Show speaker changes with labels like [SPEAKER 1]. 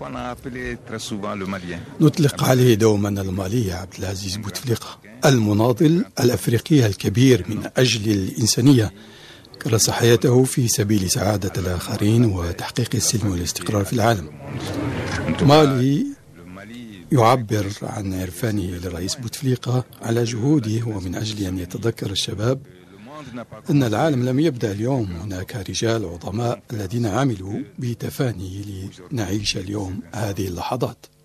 [SPEAKER 1] نطلق عليه دوما المالي عبد العزيز بوتفليقة، المناضل الأفريقي الكبير من أجل الإنسانية، كرس حياته في سبيل سعادة الآخرين وتحقيق السلم والاستقرار في العالم. مالي يعبر عن عرفانه للرئيس بوتفليقة على جهوده، ومن أجل أن يتذكر الشباب أن العالم لم يبدأ اليوم. هناك رجال عظماء الذين عملوا بتفاني لنعيش اليوم هذه اللحظات.